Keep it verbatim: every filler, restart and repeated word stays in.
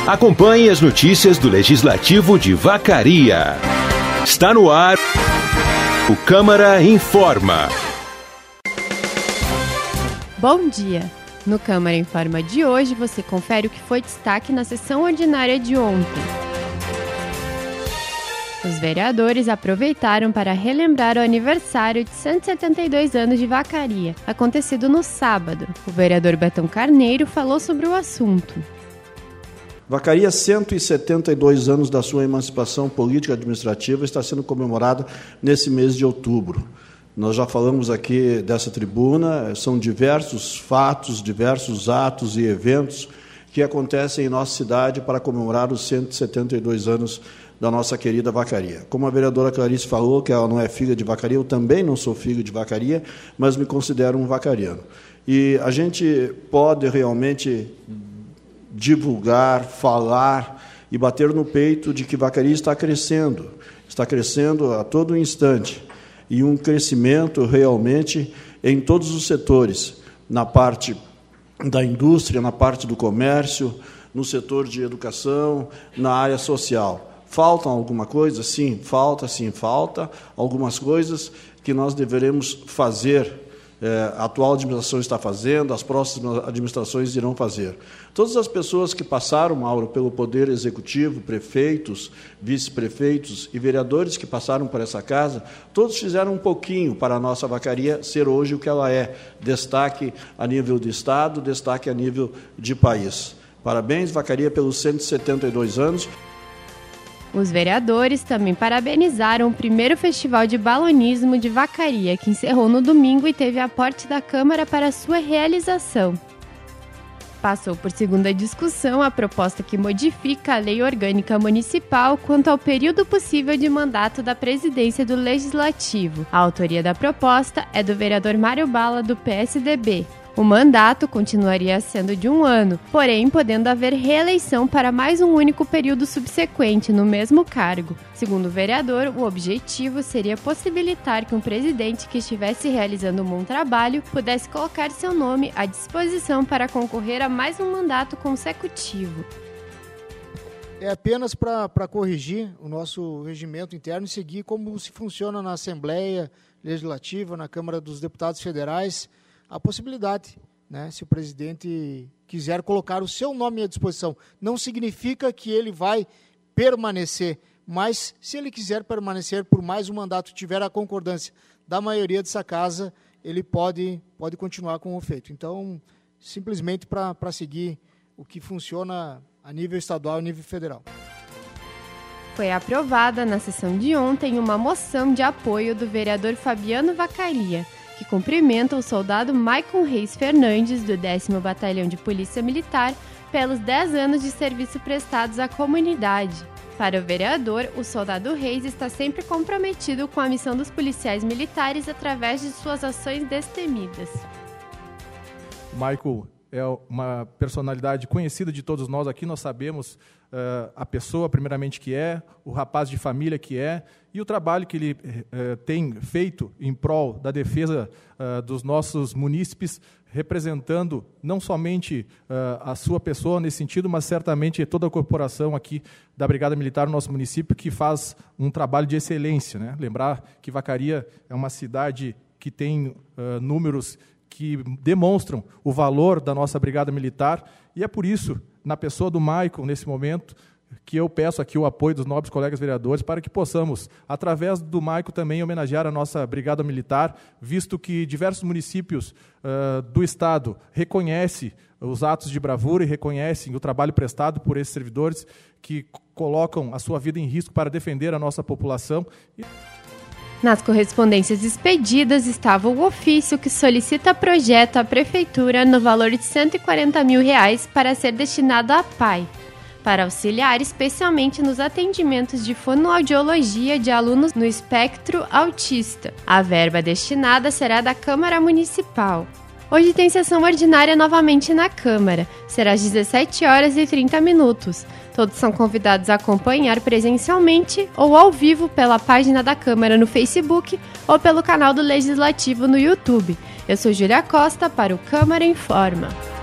Acompanhe as notícias do Legislativo de Vacaria. Está no ar o Câmara Informa. Bom dia! No Câmara Informa de hoje, você confere o que foi destaque na sessão ordinária de ontem. Os vereadores aproveitaram para relembrar o aniversário de cento e setenta e dois anos de Vacaria, acontecido no sábado. O vereador Betão Carneiro falou sobre o assunto. Vacaria, cento e setenta e dois anos da sua emancipação política e administrativa, está sendo comemorada nesse mês de outubro. Nós já falamos aqui dessa tribuna, são diversos fatos, diversos atos e eventos que acontecem em nossa cidade para comemorar os cento e setenta e dois anos da nossa querida Vacaria. Como a vereadora Clarice falou, que ela não é filha de Vacaria, eu também não sou filho de Vacaria, mas me considero um vacariano. E a gente pode realmente divulgar, falar e bater no peito de que Vacaria está crescendo, está crescendo a todo instante, e um crescimento realmente em todos os setores, na parte da indústria, na parte do comércio, no setor de educação, na área social. Faltam alguma coisa? Sim, falta, sim, falta. Algumas coisas que nós deveremos fazer. É, a atual administração está fazendo, as próximas administrações irão fazer. Todas as pessoas que passaram, Mauro, pelo Poder Executivo, prefeitos, vice-prefeitos e vereadores que passaram por essa casa, todos fizeram um pouquinho para a nossa Vacaria ser hoje o que ela é. Destaque a nível de Estado, destaque a nível de país. Parabéns, Vacaria, pelos cento e setenta e dois anos. Os vereadores também parabenizaram o primeiro Festival de Balonismo de Vacaria, que encerrou no domingo e teve aporte da Câmara para sua realização. Passou por segunda discussão a proposta que modifica a Lei Orgânica Municipal quanto ao período possível de mandato da presidência do Legislativo. A autoria da proposta é do vereador Mário Bala, do P S D B. O mandato continuaria sendo de um ano, porém podendo haver reeleição para mais um único período subsequente no mesmo cargo. Segundo o vereador, o objetivo seria possibilitar que um presidente que estivesse realizando um bom trabalho pudesse colocar seu nome à disposição para concorrer a mais um mandato consecutivo. É apenas para corrigir o nosso regimento interno e seguir como se funciona na Assembleia Legislativa, na Câmara dos Deputados Federais, a possibilidade, né, se o presidente quiser colocar o seu nome à disposição. Não significa que ele vai permanecer, mas se ele quiser permanecer por mais um mandato, tiver a concordância da maioria dessa casa, ele pode, pode continuar com o feito. Então, simplesmente para seguir o que funciona a nível estadual e nível federal. Foi aprovada na sessão de ontem uma moção de apoio do vereador Fabiano Vacaria, que cumprimenta o soldado Maicon Reis Fernandes, do décimo Batalhão de Polícia Militar, pelos dez anos de serviço prestados à comunidade. Para o vereador, o soldado Reis está sempre comprometido com a missão dos policiais militares através de suas ações destemidas. Maicon é uma personalidade conhecida de todos nós aqui, nós sabemos uh, a pessoa, primeiramente, que é, o rapaz de família que é, e o trabalho que ele uh, tem feito em prol da defesa uh, dos nossos munícipes, representando não somente uh, a sua pessoa nesse sentido, mas certamente toda a corporação aqui da Brigada Militar no nosso município, que faz um trabalho de excelência, né? Lembrar que Vacaria é uma cidade que tem uh, números que demonstram o valor da nossa Brigada Militar, e é por isso, na pessoa do Maicon, nesse momento, que eu peço aqui o apoio dos nobres colegas vereadores para que possamos, através do Maicon, também homenagear a nossa Brigada Militar, visto que diversos municípios uh, do Estado reconhecem os atos de bravura e reconhecem o trabalho prestado por esses servidores que colocam a sua vida em risco para defender a nossa população. E... Nas correspondências expedidas estava o ofício que solicita projeto à Prefeitura no valor de cento e quarenta mil reais para ser destinado à P A I, para auxiliar especialmente nos atendimentos de fonoaudiologia de alunos no espectro autista. A verba destinada será da Câmara Municipal. Hoje tem sessão ordinária novamente na Câmara. Será às dezessete horas e trinta minutos. Todos são convidados a acompanhar presencialmente ou ao vivo pela página da Câmara no Facebook ou pelo canal do Legislativo no YouTube. Eu sou Júlia Costa para o Câmara Informa.